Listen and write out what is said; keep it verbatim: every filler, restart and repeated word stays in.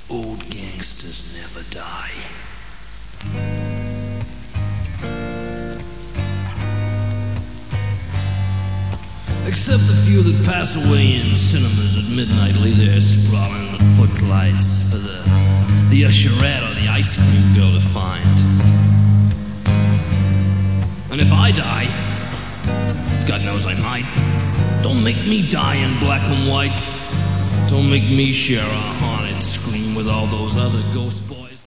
Old gangsters never die. Except the few that pass away in cinemas at midnight, lay there sprawling in the footlights for the, the usherette or the ice cream girl to find. And if I die, God knows I might, don't make me die in black and white. Don't make me share a haunted scream with all those other ghosts.